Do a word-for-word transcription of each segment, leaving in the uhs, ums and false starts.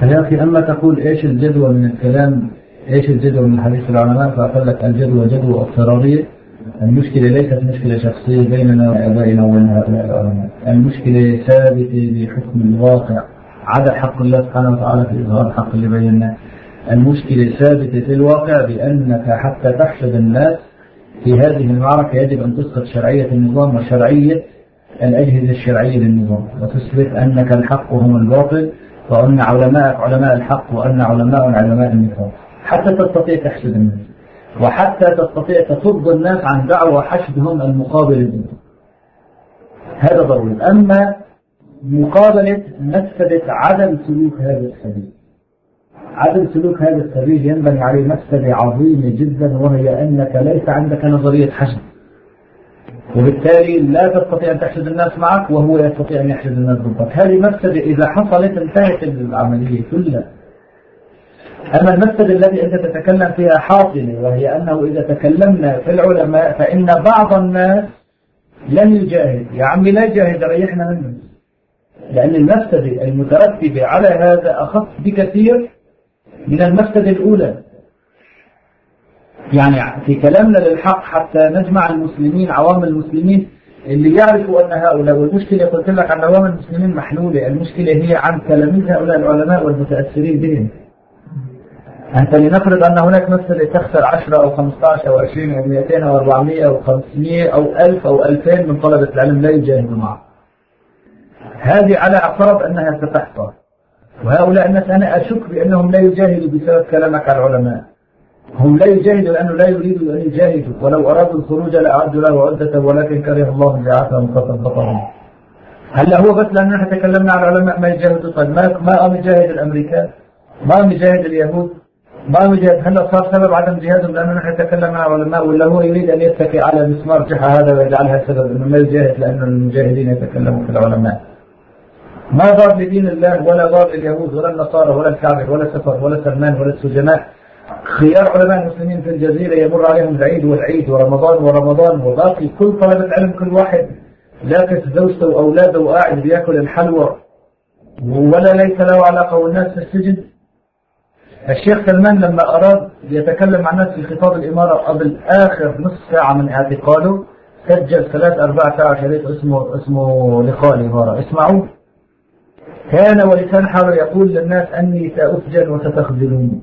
يا أخي أما تقول إيش الجدوى من الكلام، إيش الجدوى من حديث العلماء، فأقول لك الجدوى جدوى اضطرارية. المشكلة ليست مشكلة شخصية بيننا وآبائنا وبين هؤلاء العلماء، المشكلة ثابتة بحكم الواقع، عدا حق الله سبحانه وتعالى في إظهار الحق اللي بيننا. المشكلة ثابتة في الواقع بأنك حتى تحشد الناس في هذه المعركة يجب أن تسقط شرعية النظام وشرعية الأجهزة الشرعية للنظام، وتثبت أنك الحق وهم الباطل، وأن علماء علماء الحق وأن علماء علماء النظام، حتى تستطيع تحشد الناس، وحتى تستطيع تصد الناس عن دعوة حشدهم المقابل للنظام. هذا ضروري. أما مقابلة مفسدة عدم سلوك هذا السبيل، عدم سلوك هذا السبيل ينبني عليه مفسدة عظيمة جدا، وهي أنك ليس عندك نظرية حشد، وبالتالي لا تستطيع أن تحشد الناس معك وهو يستطيع أن يحشد الناس ضدك. هذه مفسدة إذا حصلت انتهت العملية كلها. أما المفسدة التي أنت تتكلم فيها حاصلة، وهي أنه إذا تكلمنا في العلماء فإن بعض الناس لن يجاهد. يا عمي لا يجاهد، ريحنا منه، لأن المفسدة المترتبة على هذا أخف بكثير من المفسدة الأولى. يعني في كلامنا للحق حتى نجمع المسلمين، عوام المسلمين اللي يعرفوا أن هؤلاء، والمشكلة قلت لك عن عوام المسلمين محلولة، المشكلة هي عن تلاميذ هؤلاء العلماء والمتأثرين بهم. أنت لنفرض أن هناك مفسدة تخسر عشرة أو خمسة عشر أو عشرين أو مئتين أو أربعمائة أو خمسمائة أو ألف أو ألفين من طلبة العلم لا يجاهدوا معه. هذه على اعتراض أنها ستحصل، وهؤلاء الناس أنا أشك بأنهم لا يجاهدوا بسبب كلامك على العلماء. هم لا يجاهدوا لأنه لا يريدوا أن يجاهدوا، ولو أرادوا الخروج لأعدوا له عدة، ولكن كره الله بعثهم فثبطهم. هلا هو بس لأننا نحن تكلمنا على العلماء ما يجاهدوا؟ طيب ما ما قام يجاهد الأمريكان؟ ما قام يجاهد اليهود؟ ما قام يجاهد؟ هلا صار سبب عدم جهادهم لأننا نحن تكلمنا على العلماء، ولا هو يريد أن يتكي على مسمار جحا هذا ويجعلها سبب إنه ما يجاهد لأن المجاهدين يتكلموا في العلماء؟ ما ضار لدين الله ولا ضار لليهود ولا النصارى ولا الكعبة ولا سفر ولا سلمان ولا السجناء. خيار علماء المسلمين في الجزيرة يمر عليهم العيد والعيد ورمضان ورمضان، وباقي كل طلبة علم كل واحد لاكس زوجته وأولاده وقاعد بياكل الحلوى ولا ليس له علاقة، والناس في السجن. الشيخ سلمان لما أراد يتكلم عن الناس في خطاب الإمارة قبل آخر نصف ساعة من اعتقاله سجل ثلاث أربع ساعة شريط اسمه اسمه لقاء الإمارة، اسمعوا. كان ولسان حاله يقول للناس أني سأسجن وستخذلوني.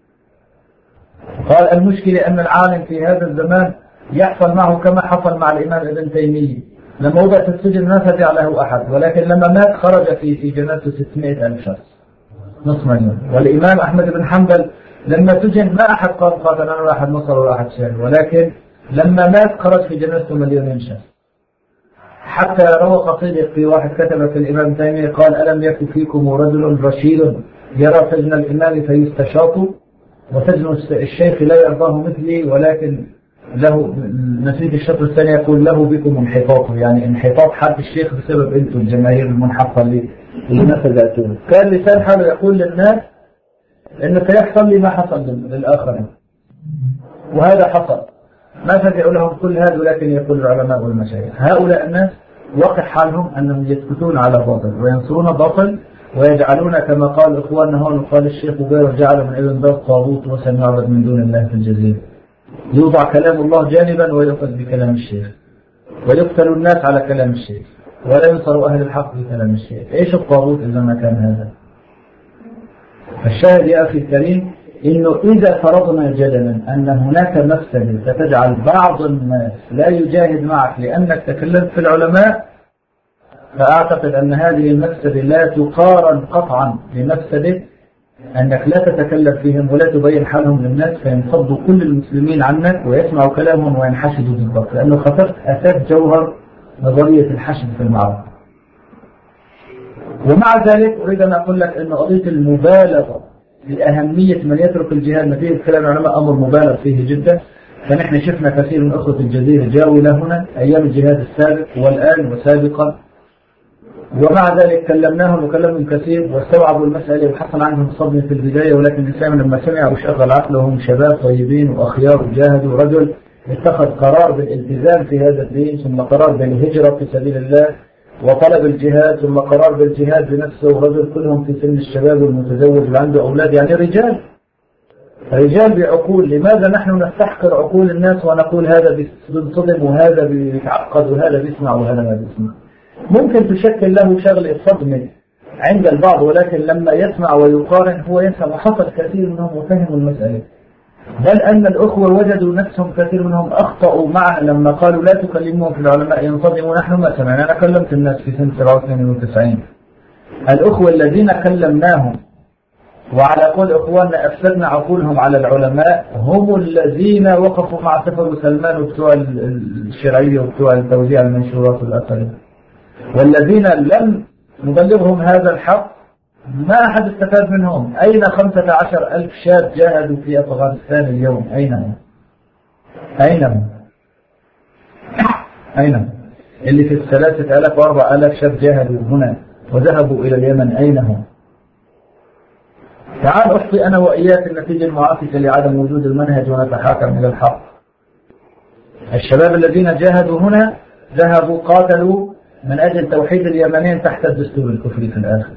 قال المشكلة أن العالم في هذا الزمان يحصل معه كما حصل مع الإمام ابن تيمية، لما وضع في السجن ما فزع له أحد، ولكن لما مات خرج في في جنازته ستمائة ألف شخص، نصف مليون. والإمام أحمد بن حنبل لما سجن ما أحد قال قاتل أنا ولا أحد نصر ولا أحد شهد، ولكن لما مات خرج في جنازته مليونين شخص. حتى روى قصيدة في واحد كتب في الإمام تيمية قال ألم يكن فيكم رجل رشيد يرى سجن الإمام فيستشاط، وسجن الشيخ لا يرضاه مثلي، ولكن له نسيت الشطر الثاني يقول له بكم انحطاط، يعني انحطاط حد الشيخ بسبب انتم الجماهير المنحطة اللي اللي نفذتوه. كان لسان حاله يقول للناس إن سيحصل لي ما حصل للآخرين، وهذا حصل. ما فزعوا لهم كل هذا، ولكن يقول العلماء والمشايخ هؤلاء الناس وقع حالهم أنهم يسكتون على باطل وينصرون باطل، ويجعلون كما قال إخواننا هون وقال الشيخ وغيره جعل من ابن باز طاغوت وسنعبد من دون الله في الجزيرة. يوضع كلام الله جانبا ويؤخذ بكلام الشيخ، ويقتل الناس على كلام الشيخ، ولا ينصر أهل الحق بكلام الشيخ. إيش الطاغوت إذا ما كان هذا؟ فالشاهد يا أخي الكريم إنه إذا فرضنا جدلا أن هناك مفسدة ستجعل بعض الناس لا يجاهد معك لأنك تكلمت في العلماء، فأعتقد أن هذه المفسدة لا تقارن قطعا بمفسدة أنك لا تتكلم فيهم ولا تبين حالهم للناس فينفضوا كل المسلمين عنك ويسمعوا كلامهم وينحشدوا بالضبط، لأنه خسرت أساس جوهر نظرية الحشد في المعركة. ومع ذلك أريد أن أقول لك أن قضية المبالغة بأهمية من يترك الجهاد نتيجة كلام العلماء أمر مبالغ فيه جدا. فنحن شفنا كثير من أخوة الجزيرة جاءوا إلى هنا أيام الجهاد السابق والآن وسابقا، ومع ذلك كلمناهم وكلمهم كثير واستوعبوا المسألة وحصل عندهم صدمة في البداية، ولكن الإنسان لما سمع وشغل عقلهم شباب طيبين وأخيار وجاهدوا، رجل اتخذ قرار بالالتزام في هذا الدين ثم قرار بالهجرة في سبيل الله وطلب الجهاد ثم قرار بالجهاد بنفسه ورجل كلهم في سن الشباب والمتزوج اللي عنده أولاد، يعني رجال رجال بعقول. لماذا نحن نستحقر عقول الناس ونقول هذا بينصدم وهذا بيتعقد وهذا بيسمع وهذا ما بيسمع؟ ممكن تشكل له شغل صدمة عند البعض، ولكن لما يسمع ويقارن هو يفهم، وحصل كثير منهم وفهموا المسألة. بل أن الأخوة وجدوا نفسهم كثير منهم أخطأوا معنا لما قالوا لا تكلمون في العلماء ينصدموا. نحن ما سمعنا. أنا كلمت الناس في سنة سبعة وثمانين وتسعين، الأخوة الذين كلمناهم وعلى قول إخواننا أفسدنا عقولهم على العلماء هم الذين وقفوا مع سفر وسلمان وبتوع الشرعية وبتوع التوزيع المنشورات والأقل، والذين لم نبلغهم هذا الحق ما أحد استفاد منهم. أين خمسة عشر ألف شاب جاهدوا في أفغانستان اليوم؟ أين هم؟ أين هم؟ أين هم؟ اللي في الثلاثة آلاف وأربع آلاف شاب جاهدوا هنا وذهبوا إلى اليمن أين هم؟ تعال أحصي أنا وإياك النتيجة المعاكسة لعدم وجود المنهج ونتحاكم إلى الحق. الشباب الذين جاهدوا هنا ذهبوا قاتلوا من أجل توحيد اليمنين تحت الدستور الكفري في الآخر،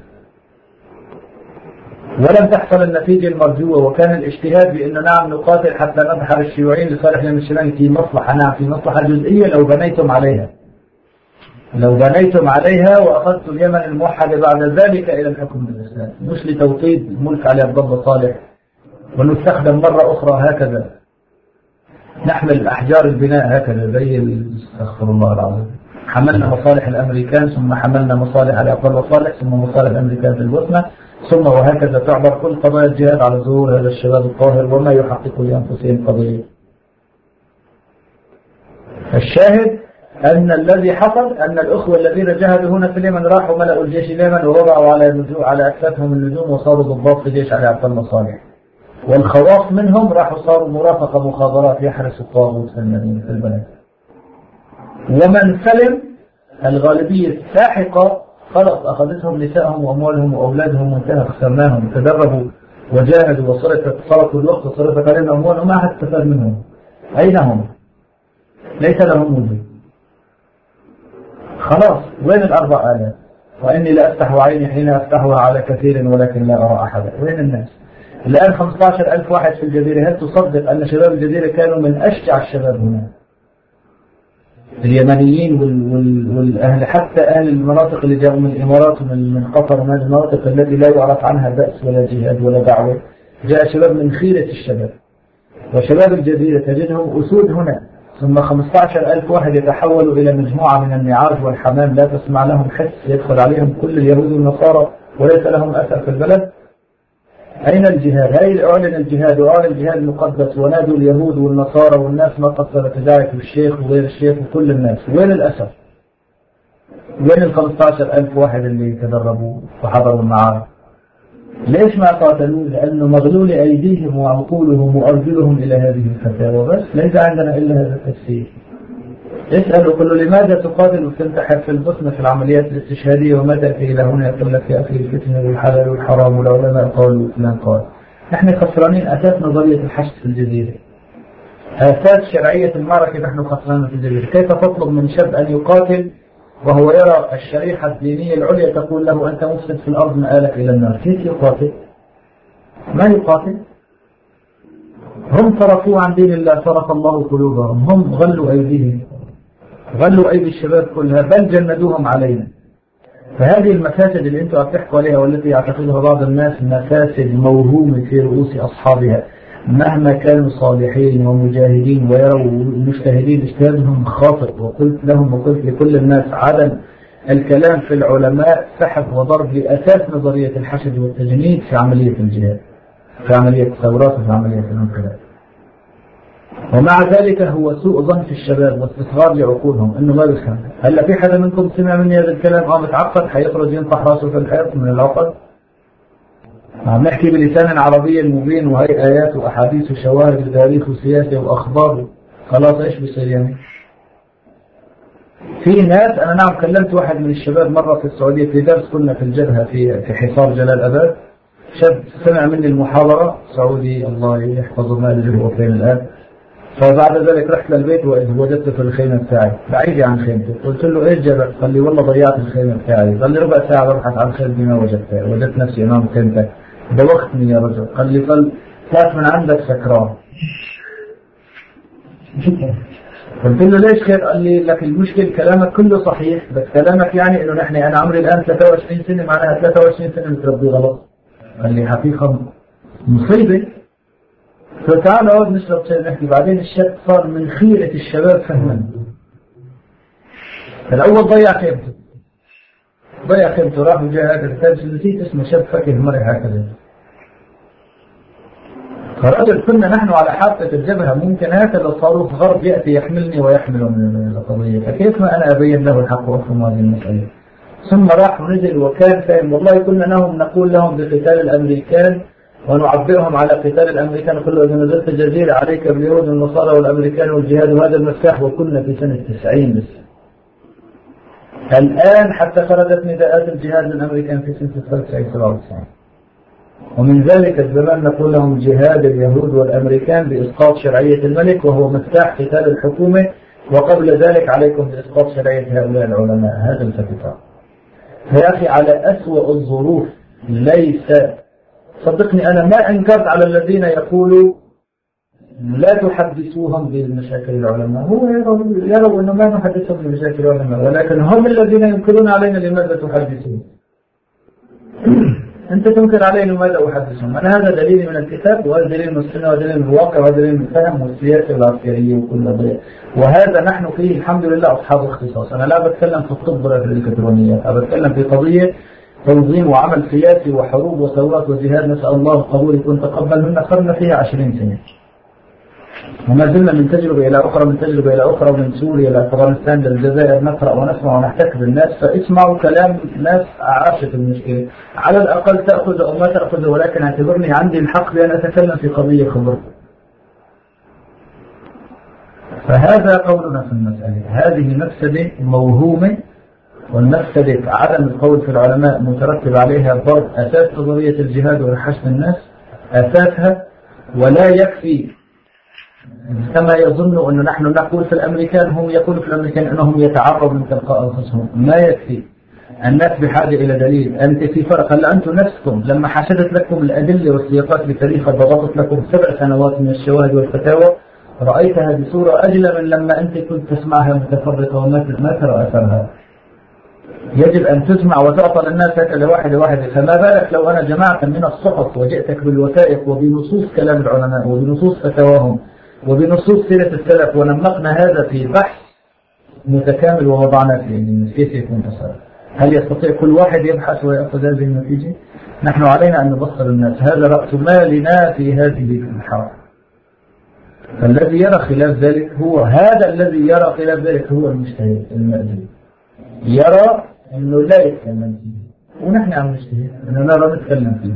ولم تحصل النتيجة المرجوة. وكان الاجتهاد بأنه نعم نقاتل حتى نبحر الشيوعيين لصالح اليمن الشمالي في مصلحة، نعم في مصلحة جزئية لو بنيتم عليها لو بنيتم عليها وأخذتم اليمن الموحدة بعد ذلك إلى الحكم بالإسلام، مش لتوطيد الملك على عبد الله صالح ونستخدم مرة أخرى هكذا، نحمل أحجار البناء هكذا زي استغفر الله العظيم. حملنا مصالح الأمريكان ثم حملنا مصالح على عبد الله صالح ثم مصالح الأمريكان في البوسنة ثم وهكذا تعبر كل قضايا الجهاد على ظهور هذا الشباب الطاهر وما يحقق لأنفسهم قضية. الشاهد أن الذي حصل أن الأخوة الذين جاهدوا هنا في اليمن راحوا ملأوا الجيش اليمن ووضعوا على نجوم على أكتافهم النجوم وصاروا ضباط في جيش علي عبد الله صالح، والخواص منهم راحوا صاروا مرافقة مخابرات يحرسوا الطاغوت في المدينة في البلد. ومن سلم الغالبية الساحقة خلص أخذتهم نسائهم وأموالهم وأولادهم وانتهى خسرناهم، تدربوا وجاهدوا وصرفت صرفوا الوقت وصرفت علينا أموالهم ما أحد استفاد منهم. أين هم؟ ليس لهم وجود. خلاص وين الأربع آلاف؟ وإني لا أفتح عيني حين أفتحها على كثير ولكن لا أرى أحدا. وين الناس؟ الآن خمسة عشر ألف واحد في الجزيرة. هل تصدق أن شباب الجزيرة كانوا من أشجع الشباب هنا؟ اليمنيين وال... وال... والأهل حتى أهل المناطق اللي جاءوا من الإمارات ومن من قطر ومن المناطق التي لا يعرف عنها بأس ولا جهاد ولا دعوة، جاء شباب من خيرة الشباب. وشباب الجزيرة تجدهم أسود هنا، ثم خمسة عشر ألف واحد يتحولوا إلى مجموعة من النعاج والحمام لا تسمع لهم حس، يدخل عليهم كل اليهود والنصارى وليس لهم أثر في البلد. أين الجهاد؟ هاي أعلن الجهاد وأعلن الجهاد المقدس ونادوا اليهود والنصارى والناس ما قصرت ذلك بالشيخ وغير الشيخ وكل الناس. وين الأثر؟ وين ال خمسة عشر ألف واحد اللي تدربوا وحضروا المعارك؟ ليش ما قاتلوا؟ لأنه مغلول أيديهم وعقولهم وأرجلهم إلى هذه الفتاوى بس. ليس عندنا إلا هذا التفسير. اسألوا كل لماذا تقاتل وتنتحر في البوسنة في العمليات الاستشهادية وما تأتي إلى هنا يقول لك يا أخي الفتنة والحلال والحرام والعلماء قالوا وفلان قال. نحن خسرانين أساس نظرية الحشد في الجزيرة، أساس شرعية المعركة. نحن خسرانين في الجزيرة. كيف تطلب من شاب أن يقاتل وهو يرى الشريحة الدينية العليا تقول له أنت مفسد في الأرض مآلك إلى النار؟ كيف يقاتل؟ ما يقاتل. هم صرفوا عن دين الله صرف الله قلوبهم، هم غلوا أيديهم غلوا أيدي الشباب كلها بل جندوهم علينا. فهذه المفاسد اللي انتم بتحكوا عليها والتي يعتقدها بعض الناس مفاسد موهومة في رؤوس أصحابها مهما كانوا صالحين ومجاهدين ويروا المجتهدين اجتهادهم خاطئ. وقلت لهم وقلت لكل الناس عدم الكلام في العلماء سحب وضرب لأساس نظرية الحشد والتجنيد في عملية الجهاد، في عملية الثورات وفي عملية الانقلاب. ومع ذلك هو سوء ظن في الشباب واستصغار لعقولهم انه ما بيفهم. هلا في حدا منكم سمع مني هذا الكلام عم يتعقد حيخرج ينطح راسه في الحيط من العقد؟ عم نحكي بلسان عربي مبين وهي آيات وأحاديث وشواهد وتاريخ وسياسة وأخبار. خلاص إيش بيصير يعني؟ في ناس أنا نعم كلمت واحد من الشباب مرة في السعودية في درس كنا في الجبهة في في حصار جلال أباد. شاب سمع مني المحاضرة سعودي الله يحفظه ما أدري هو فين الآن. فبعد ذلك رحت للبيت ووجدته في الخيمة بتاعي بعيد عن خيمته. قلت له ايش جابك؟ قال لي والله ضيعت الخيمة بتاعي. قال لي ربع ساعة ببحث عن خيمتي ما وجدتها، وجدت نفسي امام خيمتك. دوختني يا رجل. قال لي قال طلعت من عندك سكران. قلت له ليش خير؟ قال لي لك المشكل كلامك كله صحيح، بس كلامك يعني انه نحن انا عمري الان ثلاثة وعشرين سنة معناها ثلاثة وعشرين سنة متربي غلط. قال لي حقيقة مصيبة. فتعال اقعد نشرب شاي نحكي. بعدين الشاب صار من خيرة الشباب فهما. الاول ضيع خيمته ضيع خيمته راح وجاء هذا الكتاب نسيت اسمه شاب فكه مرة هكذا. فرجل كنا نحن على حافة الجبهة، ممكن هكذا صاروخ غرب يأتي يحملني ويحمل من القضية، فكيف ما أنا أبين له الحق وأفهم هذه المسألة؟ ثم راح ونزل وكان فاهم. والله كنا لهم نقول لهم بقتال الأمريكان ونعبئهم على قتال الأمريكان. كله إذا نزلت الجزيرة عليك باليهود والنصارى والأمريكان والجهاد وهذا المفتاح. وكنا في سنة تسعين بس. الآن حتى خرجت نداءات الجهاد للأمريكان في سنة تسعين سبعة وتسعين. ومن ذلك الزمان نقول لهم جهاد اليهود والأمريكان بإسقاط شرعية الملك وهو مفتاح قتال الحكومة، وقبل ذلك عليكم بإسقاط شرعية هؤلاء العلماء. هذا الفتفاق يا أخي على أسوأ الظروف. ليس صدقني أنا ما أنكرت على الذين يقولوا لا تحدثوهم بمشاكل العلماء. هو يروا أنه ما نحدثهم بمشاكل العلماء، ولكن هم الذين ينكرون علينا لماذا تحدثون. أنت تنكر علينا لماذا أحدثهم. أنا هذا دليل من الكتاب، وهذا دليل من السنة، ودليل من الواقع، ودليل من الفهم والسياسة والعسكرية وكل ضيق. وهذا نحن فيه الحمد لله أصحاب اختصاص. أنا لا بتكلم في الطب ولا في الإلكترونيات، أنا بتكلم في قضية تنظيم وعمل سياسي وحروب وثورات وجهاد. نسأل الله قبول يكون تقبل منا. صرنا فيها عشرين سنة وما زلنا من تجربة إلى أخرى من تجربة إلى أخرى، ومن سوريا إلى أفغانستان للجزائر نقرأ ونسمع ونحتك بالناس. فاسمعوا كلام ناس عاشت المشكلة، على الأقل تأخذ أو ما تأخذ، ولكن اعتبرني عندي الحق بأن أتكلم في قضية خبر. فهذا قولنا في المسألة. هذه مفسدة موهومة، والمفسدة عدم القول في العلماء مترتب عليها ضرب أساس نظرية الجهاد وحشد الناس أساسها. ولا يكفي كما يظن أنه نحن نقول في الأمريكان، هم يقولوا في الأمريكان أنهم يتعرضوا من تلقاء أنفسهم. ما يكفي. الناس بحاجة إلى دليل. أنت في فرق. هل أنتم نفسكم لما حشدت لكم الأدلة والسياقات بتاريخ ضغطت لكم سبع سنوات من الشواهد والفتاوى، رأيتها بصورة أجل من لما أنت كنت تسمعها متفرقة وما ترى أثرها. يجب أن تسمع وتعطى للناس هكذا واحدة واحدة. فما بالك لو أنا جمعت من الصحف وجئتك بالوثائق وبنصوص كلام العلماء وبنصوص فتاواهم وبنصوص سيرة السلف، ونمقنا هذا في بحث متكامل ووضعنا فيه كيف يكون تصرف. هل يستطيع كل واحد يبحث ويأخذ هذه النتيجة؟ نحن علينا أن نبصر الناس. هذا رأس مالنا في هذه الحرب. فالذي يرى خلاف ذلك هو هذا الذي يرى خلاف ذلك هو المجتهد المأذون، يرى أنه لا يتكلم فيه، ونحن عم نجتهد أننا لا نتكلم فيه.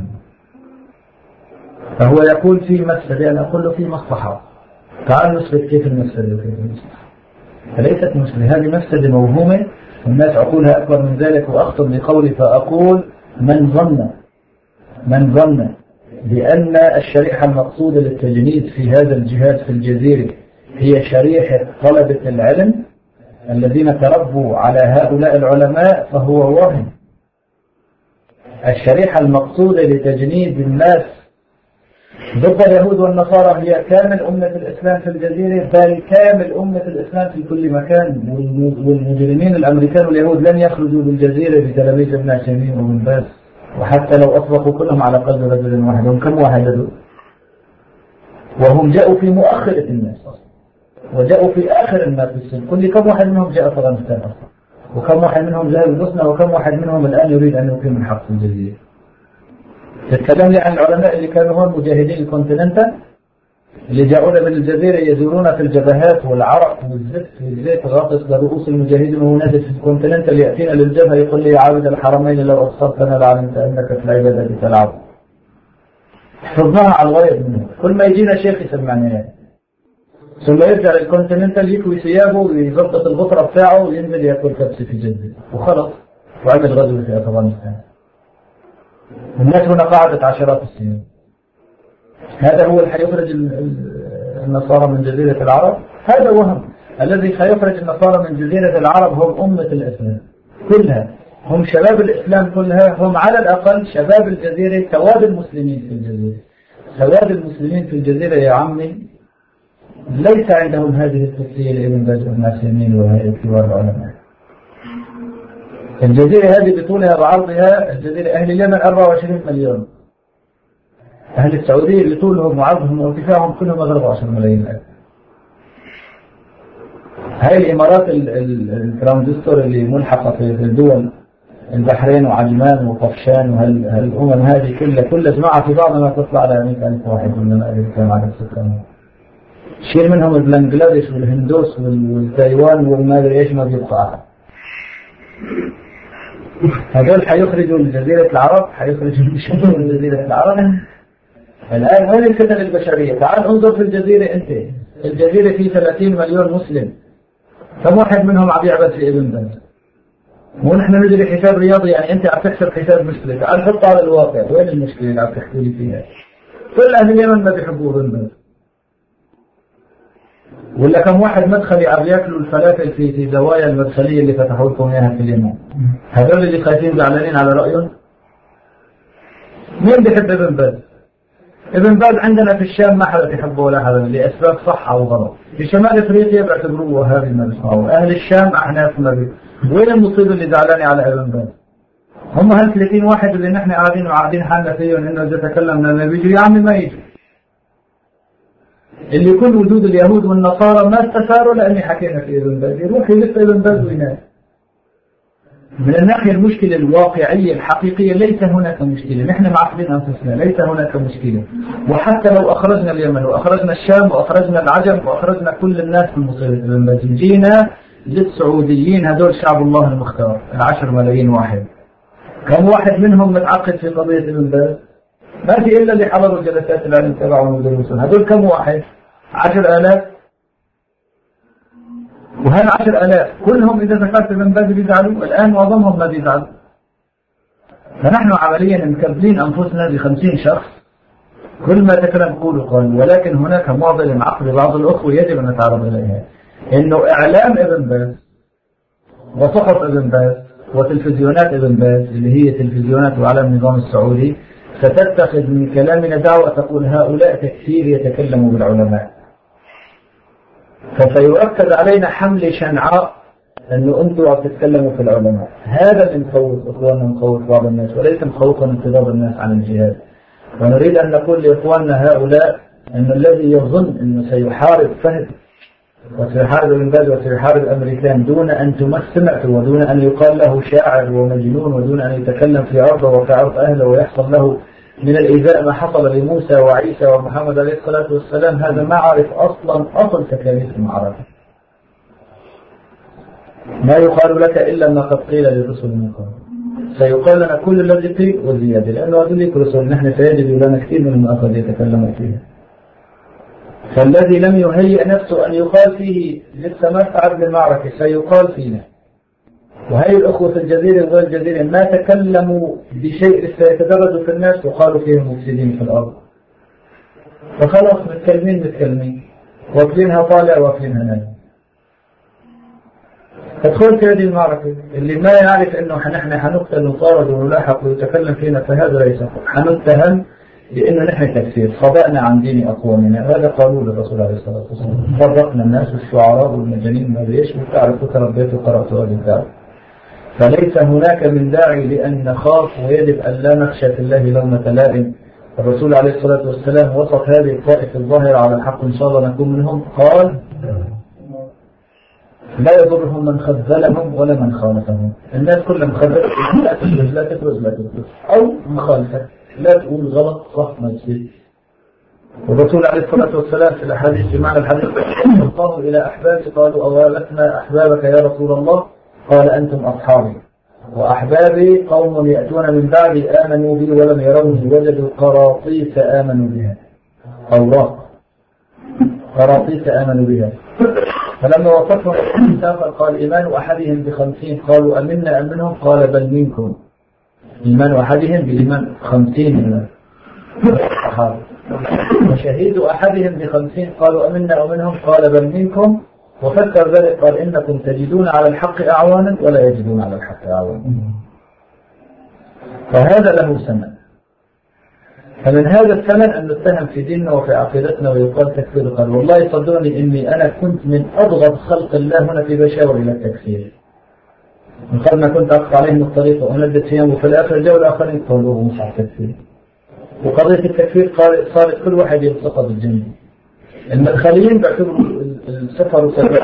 فهو يقول في مفسدة، أنا أقول له في مصلحة. تعال نثبت كيف المفسدة وكيف المصلحة. فليست مشكلة، هذه مفسدة موهومة والناس عقولها أكبر من ذلك. وأخطب بقولي فأقول من ظن من ظن بأن الشريحة المقصودة للتجنيد في هذا الجهاد في الجزيرة هي شريحة طلبة العلم الذين تربوا على هؤلاء العلماء فهو وهم. الشريحة المقصودة لتجنيد الناس ضد اليهود والنصارى هي كامل أمة الإسلام في الجزيرة، بل كامل أمة الإسلام في كل مكان. والمجرمين الأمريكان واليهود لن يخرجوا بالجزيرة بتلاميذ ابن عثيمين ومن باز، وحتى لو أطلقوا كلهم على قلب رجل واحد. هم كم واحد هذول؟ وهم جاءوا في مؤخرة الناس أصلا، وجاءوا في آخر الناس في السن. كل كم واحد منهم جاء أفغانستان أصلا، وكم واحد منهم ذهب البوسنة، وكم واحد منهم الآن يريد أن يقيم الحق في الجزيرة. تتكلم لي عن العلماء اللي كانوا هون مجاهدين الكونتيننتا اللي جاءونا من الجزيرة يزورون في الجبهات والعرق والزيت والزيت غاطس لرؤوس المجاهدين، وهو نازل في الكونتيننتا اللي يأتينا للجبهة يقول لي يا عابد الحرمين لو أبصرتنا لعلمت أنك في العبادة تلعب. حفظناها على الغاية منه. كل ما يجينا شيخ يسمعنا يعني. ثم يرجع للكونتيننتال يكوي ثيابه ويظبط البطرة بتاعه وينزل يأكل كبسة في جدة وخلص، وعمل غزو في أفغانستان. الناس هنا قعدت عشرات السنين. هذا هو اللي حيخرج النصارى من جزيرة العرب؟ هذا وهم. الذي سيخرج النصارى من جزيرة العرب هم أمة الإسلام كلها، هم شباب الإسلام كلها، هم على الأقل شباب الجزيرة، سواد المسلمين في الجزيرة. سواد المسلمين في الجزيرة يا عمي ليس عندهم هذه التفسير لابن باز وابن عثيمين وهيئة كبار العلماء. الجزيرة هذه بطولها بعرضها، الجزيرة أهل اليمن أربعة وعشرين مليون، أهل السعودية بطولهم وعرضهم وارتفاعهم كلهم أربعة وعشرين ملايين الآن. هاي الإمارات الترانزستور اللي ملحقة في الدول البحرين وعجمان وطفشان وهالأمم هذه كلها كل جماعة في بعض ما تطلع على مئة ألف واحد من الكلام على السكان. شيل منهم البنغلاديش والهندوس والتايوان وما أدري إيش ما بيبقى. هذول حيخرجوا من جزيرة العرب، حيخرجوا من جزيرة العرب. الآن وين الفتن البشرية؟ تعال انظر في الجزيرة أنت، الجزيرة فيه ثلاثين مليون مسلم، كم واحد منهم عم يعبد في ابن باز؟ ونحن ندري حساب رياضي، يعني أنت عم تحسب حساب مشكلة، تعال حط على الواقع وين المشكلة اللي عم تحكي لي فيها؟ كل أهل اليمن ما بيحبوا ابن باز. ولا كم واحد مدخلي عم ياكلوا الفلافل في في زوايا المدخلية اللي فتحوا لكم إياها في اليمن؟ هذول اللي خايفين زعلانين على رأيهم؟ مين بيحب ابن باز؟ ابن باز عندنا في الشام ما حدا بيحبه ولا حدا لأسباب صح أو غلط. في شمال أفريقيا بيعتبروه وهابي ما بيسمعوه، أهل الشام أحناف ما بي. وين المصيبة اللي زعلانة على ابن باز؟ هم هال ثلاثين واحد اللي نحن قاعدين وقاعدين حالنا فيهم إنه إذا تكلمنا ما بيجوا، يا عمي ما يجوا. اللي كل وجود اليهود والنصارى ما استثاروا لأني حكينا في ابن باز، يروح يلف ابن باز وينام. من الناحية المشكلة الواقعية الحقيقية ليس هناك مشكلة، نحن معقدين أنفسنا، ليس هناك مشكلة. وحتى لو أخرجنا اليمن وأخرجنا الشام وأخرجنا العجم وأخرجنا كل الناس من مصيبة ابن باز، جينا للسعوديين هذول شعب الله المختار العشر ملايين واحد، كم واحد منهم متعقد في قضية ابن باز؟ ما في إلا اللي حضروا جلسات العلم تبعهم ودروسهم، هذول كم واحد؟ عشر آلاف. وهل عشر آلاف كلهم إذا ذكرت ابن باز بيزعلوا؟ الآن معظمهم ما بيزعلوا. فنحن عمليا مكبلين أنفسنا بخمسين شخص كل ما تكلم قولوا قال. ولكن هناك معضلة معقدة بعض الأخوة يجب أن نتعرض إليها، إنه إعلام ابن باز وصحف ابن باز وتلفزيونات ابن باز اللي هي تلفزيونات وإعلام النظام السعودي ستتخذ من كلامنا دعوة تقول هؤلاء تكفير يتكلموا بالعلماء. فسيؤكد علينا حمل شنعاء أنه أنتم عم تتكلموا في العلماء. هذا اللي مخوف إخواننا، مخوف بعض الناس، وليس مخوفا انتظار الناس عن الجهاد. ونريد أن نقول لإخواننا هؤلاء أن الذي يظن أنه سيحارب فهد وسيحارب ابن باز وسيحارب الأمريكان دون أن تمسمعه ودون أن يقال له شاعر ومجنون ودون أن يتكلم في عرضه وفي عرض أهله ويحصل له من الإيذاء ما حصل لموسى وعيسى ومحمد عليه الصلاة والسلام، هذا ما عرف أصلا أصل تكاليف المعركة. ما يقال لك إلا ما قد قيل للرسل من قبل، سيقال لنا كل الذي قيل وزيادة، لأنه هذولك رسل نحن سيجد لنا كثير من المؤاخذ يتكلموا فيها. فالذي لم يهيئ نفسه أن يقال فيه لسه ما استعد للمعركة سيقال فينا. وهي الأخوة في الجزيرة وغير الجزيرة ما تكلموا بشيء لسه يتدرجوا في الناس وقالوا فيهم مفسدين في الأرض. فخلاص متكلمين متكلمين واكلينها طالع واكلينها نايم. تدخل في هذه المعركة اللي ما يعرف أنه نحن حنقتل ونطارد ونلاحق ويتكلم فينا، فهذا ليس حنتهم لأنه نحن تكفير صدقنا عن دين أقوامنا. هذا قالوا للرسول عليه الصلاة والسلام، فرقنا الناس والشعراء والمجانين ما بيش وتعرفوا تربيت وقرأت هذه الدعوة. فليس هناك من داعي لأن نخاف، ويجب أن لا نخشى في الله لومة لائم. الرسول عليه الصلاة والسلام وصف هذه الطائفة الظاهرة على الحق إن شاء الله نكون منهم، قال لا يضرهم من خذلهم ولا من خالفهم. الناس كلهم خذلت، لا تفرز لا تفرز لا تفرز أو مخالفة، لا تقول غلط صح ما يصير. والرسول عليه الصلاة والسلام في الأحاديث بمعنى الحديث قالوا إلى أحبابي قالوا أولتنا أحبابك يا رسول الله؟ قال أنتم أصحابي، وأحبابي قوم يأتون من بعدي آمنوا بي ولم يروني وجدوا قراطيس آمنوا بها، أوراق قراطيس آمنوا بها. فلما وصفهم الكتاب قال إيمان أحدهم بخمسين، قالوا أمنا أم منهم؟ قال بل منكم. إيمان أحدهم بإيمان خمسين من الصحابة. وشهيد أحدهم بخمسين قالوا أمنا ومنهم قال بل منكم، وفسر ذلك قال إنكم تجدون على الحق أعوانا ولا يجدون على الحق أعوانا. فهذا له ثمن. فمن هذا الثمن أن نتهم في ديننا وفي عقيدتنا ويقال تكفير. قال والله صدقني إني أنا كنت من أبغض خلق الله هنا في بشاور إلى التكفير. من قبل ما كنت أقطع عليهم الطريق وأمدد فيهم، وفي الآخر جاءوا الآخرين قالوا مش على التكفير. وقضية التكفير صارت كل واحد يلتقط الجنة. المدخليين بيعتبروا السفر سفر،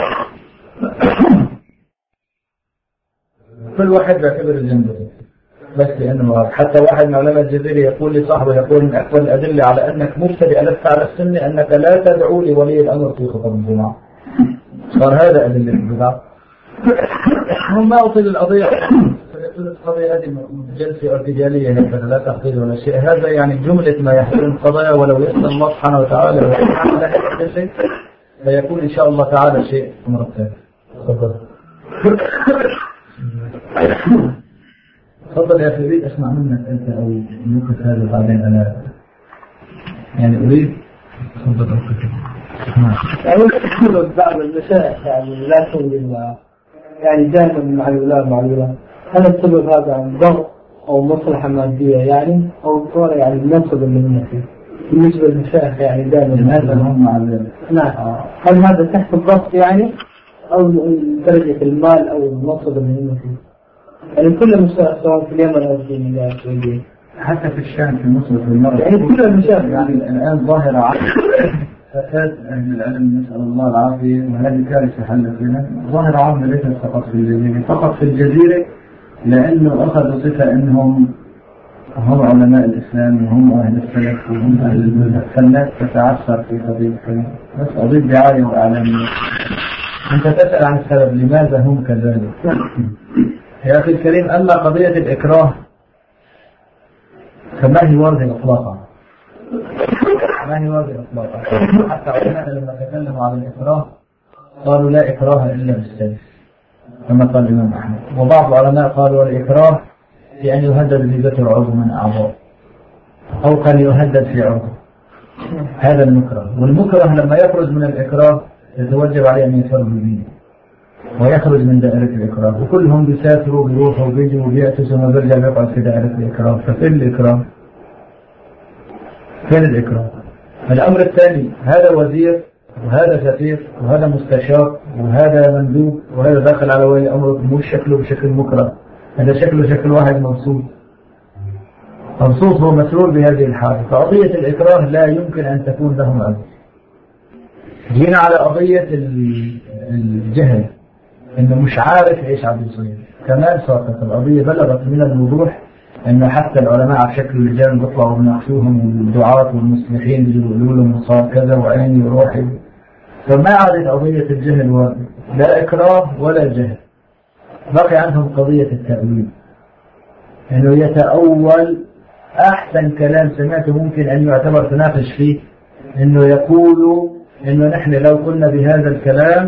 كل واحد بيعتبر الجنة بس لأنه حتى واحد من علماء الجزيرة يقول لصاحبه يقول من أكبر الأدلة على أنك مبتدئ لست على السنة أنك لا تدعو لولي الأمر في خطب الجمعة. صار هذا أدلة البدع. هم ما أطيل القضية، القضية هذه جلسة ارتجالية لا تحقيق ولا شيء. هذا يعني جملة ما يحصل القضايا، ولو يسأل الله سبحانه وتعالى ويحصل هذا الشيء فيكون إن شاء الله تعالى شيء مرتب. تفضل. تفضل يا أخي، أريد أسمع منك أنت أو النقطة هذه بعدين أنا يعني أريد. تفضل. يعني بعض المشايخ يعني لا تولي يعني دائما مع الولاء مع الولاء، هل السبب هذا عن ضغط أو مصلحة مادية يعني أو صورة يعني المنصب اللي منه فيه بالنسبة للمشايخ يعني دائما هذا هم مع الولاء؟ نعم. هل هذا تحت الضغط يعني أو درجة المال أو المنصب اللي منه فيه؟ يعني كل المشايخ سواء في اليمن أو في السعودية حتى في الشام في مصر في المرة يعني كل المشايخ يعني الآن ظاهرة فساد أهل العلم نسأل الله العافية، وهذه كارثة حلت لنا. ظاهرة عامة ليست فقط في الجزيرة، فقط في الجزيرة لأنه أخذوا صفة أنهم هم علماء الإسلام وهم أهل السلف وهم أهل المذهب، فالناس تتعثر في قضية بس قضية دعاية وإعلامية. أنت تسأل عن السبب لماذا هم كذلك. يا أخي الكريم، أما قضية الإكراه فما هي واردة إطلاقا، ما هي واردة إطلاقا. حتى علماء لما تكلموا عن الإكراه قالوا لا إكراه إلا بالسيف كما قال الإمام أحمد، وبعض العلماء قالوا الإكراه بأن يهدد بذكر عضو من أعضاء أو كان يهدد في عضو، هذا المكره. والمكره لما يخرج من الإكراه يتوجب عليه أن يفر بدينه ويخرج من دائرة الإكراه، وكلهم بيسافروا بيروحوا وبيجوا وبيأتوا ثم بيرجع بيقعد في دائرة الإكراه. ففين الإكراه؟ فين الإكراه؟ الأمر الثاني، هذا وزير وهذا سفير وهذا مستشار وهذا مندوب وهذا داخل على ولي أمر، مو شكله بشكل مكره، هذا شكله شكل واحد مبسوط مبسوط هو مسرور بهذه الحالة. فقضية الإكراه لا يمكن أن تكون لهم عذر. جينا على قضية الجهل، إنه مش عارف إيش عم يصير، كمان صارت القضية بلغت من الوضوح إنه حتى العلماء على شكل الرجال بيطلعوا بيناقشوهم والدعاة والمصلحين بيقولوا لهم صار كذا وعيني وروحي. فما عادت قضية الجهل و... لا إكراه ولا جهل، بقي عندهم قضية التأويل، إنه يتأول. أحسن كلام سمعته ممكن أن يعتبر تناقش فيه إنه يقولوا إنه نحن لو قلنا بهذا الكلام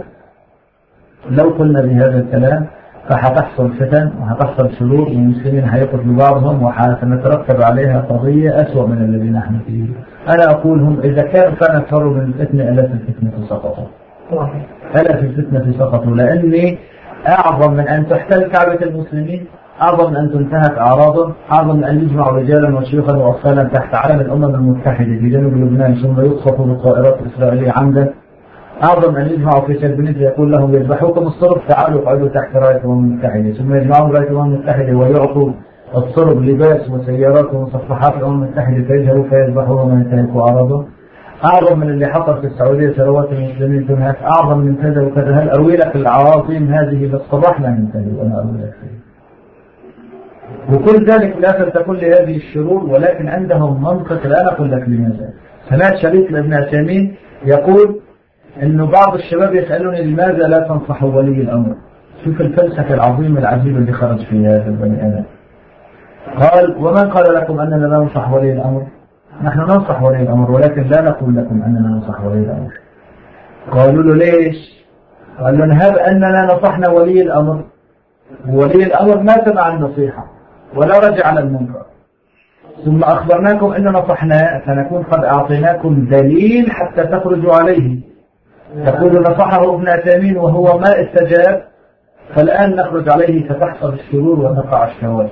لو قلنا بهذا الكلام فحتحصل فتن وحتحصل شرور والمسلمين حيقتلوا بعضهم وحتترتب عليها قضية أسوأ من الذي نحن فيه. أنا أقول هم إذا كانوا كانت فروا من الفتنة ألا في الفتنة سقطوا، ألا في الفتنة سقطوا، لأني أعظم من أن تحتل كعبة المسلمين، أعظم من أن تنتهك أعراضهم، أعظم من أن يجمعوا رجالا وشيوخا وأطفالا تحت علم الأمم المتحدة في جنوب لبنان ثم يقصفوا بالطائرات الإسرائيلية عمدا، أعظم أن يجمعوا في سلبنيت يقول لهم يذبحوكم الصرب تعالوا اقعدوا تحت راية الأمم المتحدة، ثم يجمعون راية الأمم المتحدة ويعطوا الصرب لباس وسيارات ومصفحات الأمم المتحدة فيذهبوا فيذبحوهم وينتهكوا أعراضهم. أعظم من اللي حصل في السعودية ثروات المسلمين تنهك، أعظم من كذا وكذا. هل أروي لك العواصم هذه للصباح لا ننتهي وأنا أروي لك فيه. وكل ذلك الآخر تقول لي هذه الشرور، ولكن عندهم منطق لا أقول لك لماذا. سمعت شريك لابن عثيمين يقول إنه بعض الشباب يسألوني لماذا لا تنصح ولي الأمر. شوف الفلسفة العظيمة العجيبة اللي خرج فيها هذا البني آدم. قال ومن قال لكم أننا لا ننصح ولي الأمر؟ نحن ننصح ولي الأمر ولكن لا نقول لكم أننا ننصح ولي الأمر. قالوا له ليش؟ قال له نهب أننا نصحنا ولي الأمر، ولي الأمر ما تبع النصيحة ولا رجع على المنكر، ثم أخبرناكم أن نصحنا فنكون قد أعطيناكم دليل حتى تخرجوا عليه. تقول نصحه ابن عثيمين وهو ما استجاب، فالآن نخرج عليه فتحصل الشرور وتقع الشهوات.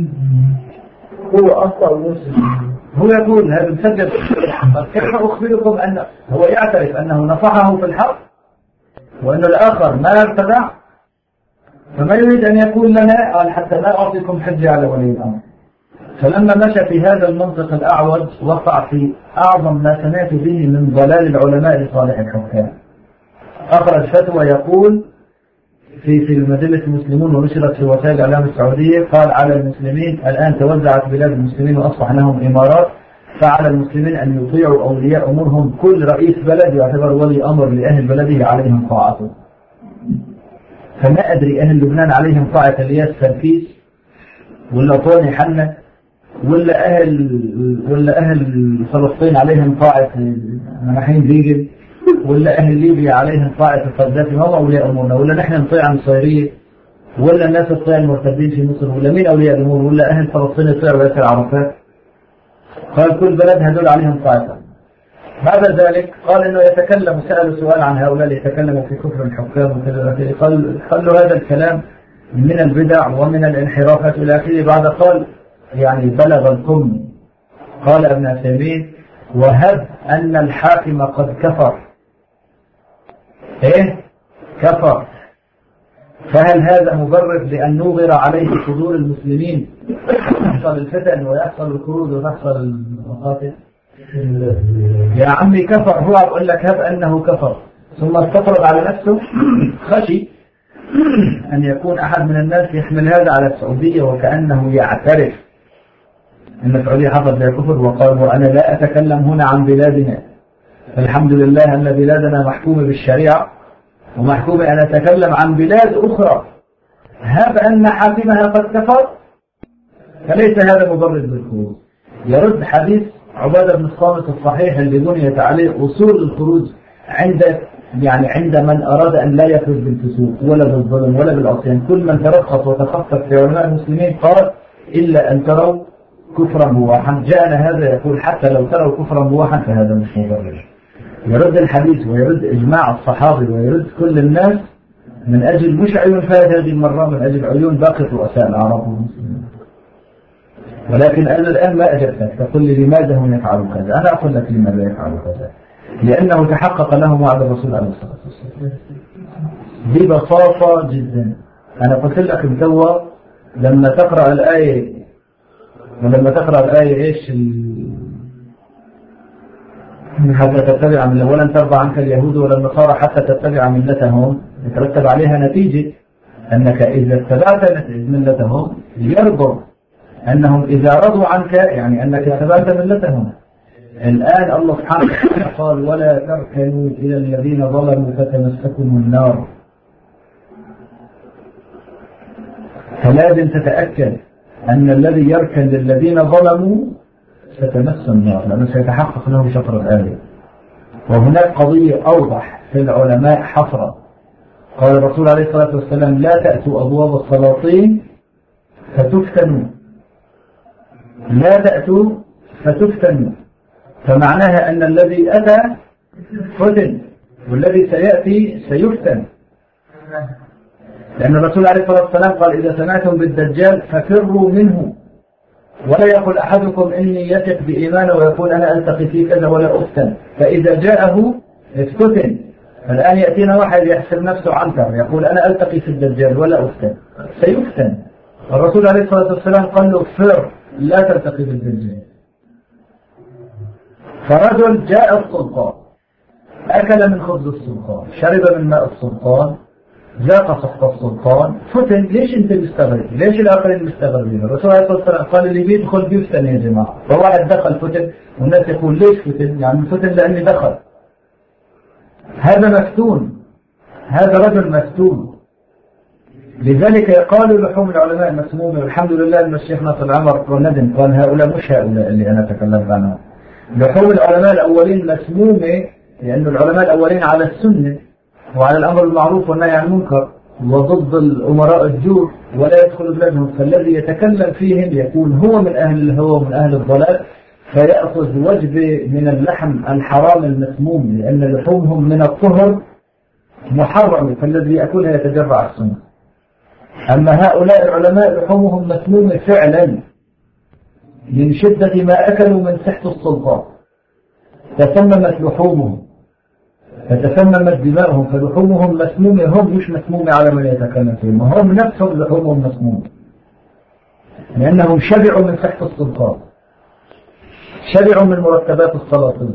هو أصلا مسلم. هو يقول هذا مسجل كيف أخبركم أن هو يعترف أنه نصحه في الحق وأن الآخر ما ارتدع، فما يريد أن يقول لنا قال حتى لا أعطيكم حجة على ولي الأمر. فلما مشى في هذا المنطق الأعوج وقع في أعظم ما سمعت به من ضلال العلماء لصالح الحكام. أخرج فتوى يقول في في مجلة المسلمون ونشرت في وسائل الإعلام السعودية، قال على المسلمين الآن توزعت بلاد المسلمين وأصبح لهم إمارات، فعلى المسلمين أن يطيعوا أولياء أمورهم. كل رئيس بلد يعتبر ولي أمر لأهل بلده عليهم طاعته. فما أدري أهل لبنان عليهم طاعة الياس سركيس ولا طوني حنة ولا أهل ولا أهل فلسطين عليهم طاعة محين ريجل ولا أهل ليبيا عليهم طاعة القذافي. ما هو أولياء أمورنا؟ ولا نحن نطيع النصيرية ولا الناس تطيع المرتدين في مصر؟ ولا مين أولياء الأمور؟ ولا أهل فلسطين يطيعوا ياسر عرفات؟ قال كل بلد هذول عليهم طاعة. بعد ذلك قال إنه يتكلم، سألوا سؤال عن هؤلاء يتكلموا في كفر الحكام وكذا، قال خلوا هذا الكلام من البدع ومن الانحرافات إلى آخره. بعد قال يعني بلغ الكم. قال ابن عثيمين وهب أن الحاكم قد كفر. إيه كفر، فهل هذا مبرر لأن نوغر عليه صدور المسلمين يحصل الفتن ويحصل الخروج وتحصل المقاتل؟ يا عمي كفر، هو أقول لك هب أنه كفر ثم استفرض على نفسه. خشي أن يكون أحد من الناس يحمل هذا على السعودية وكأنه يعترف أن السعودية حصل بها كفر، وقال وأنا لا أتكلم هنا عن بلادنا، الحمد لله أن بلادنا محكومة بالشريعة ومحكومة أن أتكلم عن بلاد أخرى. هب أن حاكمها قد كفر، فليس هذا مبرر بالخروج. يرد حديث عبادة بن الصامت الصحيح اللي بنيت عليه أصول الخروج عند يعني عند من أراد أن لا يخرج بالفسوق ولا بالظلم ولا بالعصيان. كل من ترخص وتخفف في علماء المسلمين قال إلا أن تروا كفرا بواحا. جاءنا هذا يقول حتى لو تروا كفرا بواحا فهذا مش مبرر. يرد الحديث ويرد إجماع الصحابة ويرد كل الناس من أجل مش عيون فهد هذه المرة، من أجل عيون باقي رؤساء العرب والمسلمين. ولكن أنا الآن ما أجبتك تقول لي لماذا هم يفعلوا كذا. أنا أقول لك لماذا يفعلوا كذا، لأنه تحقق لهم وعد الرسول عليه الصلاة والسلام ببساطة جدا. أنا قلت لك بتوا لما تقرأ الآية ولما تقرأ الآية إيش حتى تتبع من ولن ترضى عنك اليهود ولا النصارى حتى تتبع ملتهم، يترتب عليها نتيجة أنك إذا اتبعت ملتهم يرضوا أنهم إذا رضوا عنك يعني أنك اتبعت ملتهم. الآن الله سبحانه وتعالى قال ولا تركنوا إلى الذين ظلموا فتمسكم النار. فلازم تتأكد أن الذي يركن للذين ظلموا ستمس النار لأنه سيتحقق له شطر الآية. وهناك قضية أوضح في العلماء حصرا، قال الرسول عليه الصلاة والسلام لا تأتوا أبواب السلاطين فتفتنوا، لا تأتوا فتفتنوا، فمعناها أن الذي أتى فتن والذي سيأتي سيفتن. لأن الرسول عليه الصلاة والسلام قال إذا سمعتم بالدجال ففروا منه، ولا يقول أحدكم إني يثق بإيمانه ويقول أنا ألتقي فيه كذا ولا أفتن، فإذا جاءه افتتن. الآن يأتينا واحد يحسب نفسه عنتر يقول أنا ألتقي في الدجال ولا أفتن، سيفتن. الرسول عليه الصلاة والسلام قال له فر لا تلتقي في الدجال. فرجل جاء السلطان أكل من خبز السلطان شرب من ماء السلطان ذاق سخط السلطان فتن. ليش انت مستغرب؟ ليش الاخرين مستغربين؟ الرسول عليه الصلاه والسلام قال اللي بيدخل بيفتن يا جماعه. فواحد دخل فتن والناس يقول ليش فتن؟ يعني فتن لاني دخل. هذا مفتون، هذا رجل مفتون. لذلك قالوا لحوم العلماء مسمومه، والحمد لله ان الشيخ ناصر عمر وندم قال هؤلاء مش هؤلاء اللي انا تكلمت عنهم. لحوم العلماء الاولين مسمومه لان العلماء الاولين على السنه وعلى الأمر بالمعروف والنهي عن المنكر، وضد الأمراء الجور ولا يدخل بلادهم، فالذي يتكلم فيهم يكون هو من أهل الهوى ومن أهل الضلال، فيأخذ وجبة من اللحم الحرام المسموم، لأن لحومهم من الطهر محرم، فالذي يأكلها يتجرع السنة. أما هؤلاء العلماء لحومهم مسمومة فعلا من شدة ما أكلوا من سحت السلطان، تسممت لحومهم فتسممت دماؤهم، فلحومهم مسمومة، هم مش مسمومة على من يتكلم فيهم، هم نفسهم لحومهم مسمومة لأنهم شبعوا من سحت السلطان، شبعوا من مرتبات السلاطين،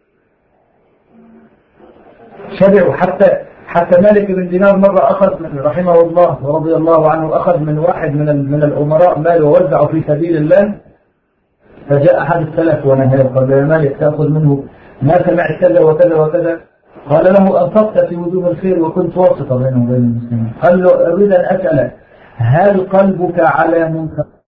شبعوا. حتى حتى مالك بن دينار مرة أخذ من رحمه الله ورضي الله عنه، أخذ من واحد من من الأمراء مال ووزعه في سبيل الله، فجاء أحد السلف ونهاه قال يا مالك تأخذ منه ما سمعت كذا وكذا وكذا، قال له أنفقت في وجوه الخير وكنت واسطة بينهم وبين المسلمين. قال له أريد أن أسألك هل قلبك على منكر